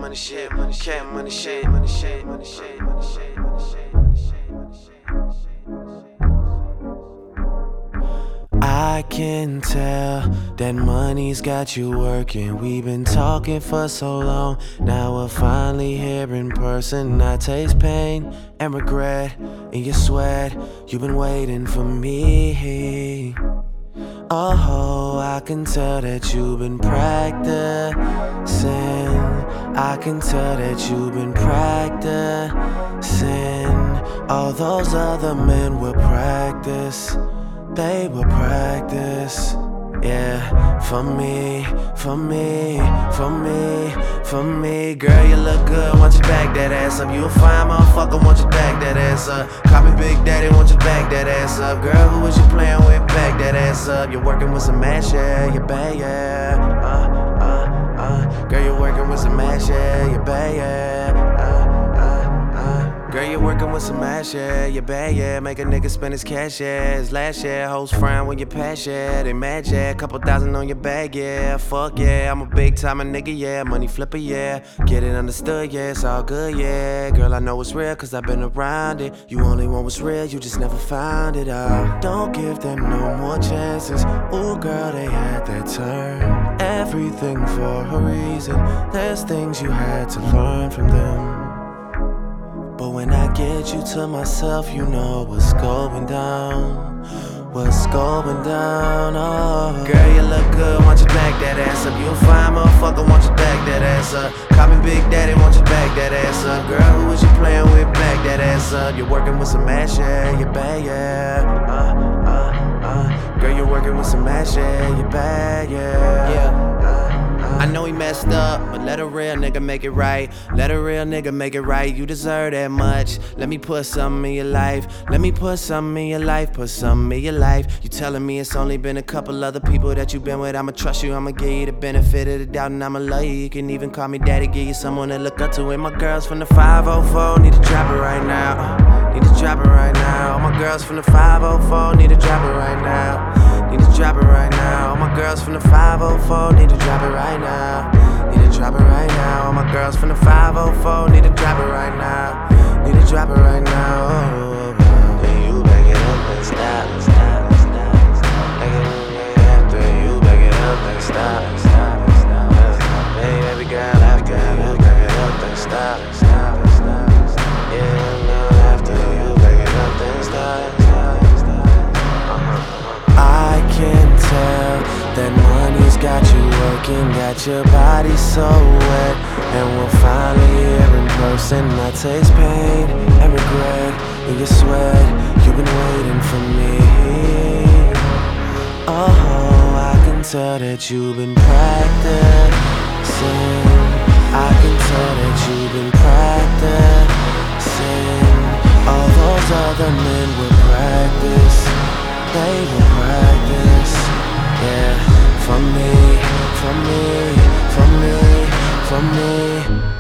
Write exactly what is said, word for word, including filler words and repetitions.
money shit, money shit, money shit, money shit, money shit, money shit, money shit, money shit, money shit. I can tell that money's got you working. We've been talking for so long. Now we're finally here in person. I taste pain and regret in your sweat. You've been waiting for me. Oh, I can tell that you've been practicing. I can tell that you've been practicing. All those other men will practice. They will practice, yeah, for me, for me, for me, for me. Girl, you look good, want you back that ass up. You a fine motherfucker, want you back that ass up. Call me Big Daddy, want you back that ass up. Girl, who was you playing with? Back that ass up. You're working with some mash, yeah, you bad, yeah. Uh, uh, uh. Girl, you're working with some mash, yeah, you bad, yeah. Girl, you're working with some ass, yeah, you bad, yeah. Make a nigga spend his cash, yeah. His last, yeah. Hoes frown when you pass, yeah. They mad, yeah. Couple thousand on your bag, yeah. Fuck, yeah. I'm a big time nigga, yeah. Money flipper, yeah. Get it understood, yeah. It's all good, yeah. Girl, I know it's real, cause I've been around it. You only want what's real, you just never found it out. Don't give them no more chances. Ooh, girl, they had their turn. Everything for a reason. There's things you had to learn from them. But when I get you to myself, you know what's going down. What's going down, oh. Girl, you look good, want you back that ass up. You a fine motherfucker, want you back that ass up. Call me Big Daddy, want you back that ass up. Girl, who was you playing with? Back that ass up. You're working with some ass, yeah, you bad, yeah. Uh, uh, uh. Girl, you're working with some ass, yeah, you bad, yeah. Yeah. I know he messed up, but let a real nigga make it right. Let a real nigga make it right. You deserve that much. Let me put something in your life. Let me put something in your life. Put something in your life. You telling me it's only been a couple other people that you been with. I'ma trust you, I'ma give you the benefit of the doubt, and I'ma love you. You can even call me daddy, give you someone to look up to. And my girls from the five oh four need to drop it right now. Need to drop it right now. All my girls from the five oh four need to drop it right now. Need to drop it right now. All my girls from the five oh four need to drop it right now. Need to drop it right now. All my girls from the five oh four need to drop it right now. Need to drop it right now. Oh, oh. Then you back it up and stop, stop, stop, stop. Back it up after you back it up and stop, stop, stop. Hey, baby girl, after you back it up and stop, stop, stop, stop. Yeah, now after you back it up and stop, stop, stop. I can tell that money's got you working, got your body so wet. And we're finally here in person. I taste pain and regret in your sweat. You've been waiting for me. Oh, I can tell that you've been practicing. I can tell that you've been practicing. All those other men will practice. They will practice, yeah, for me, for me, for me, for me.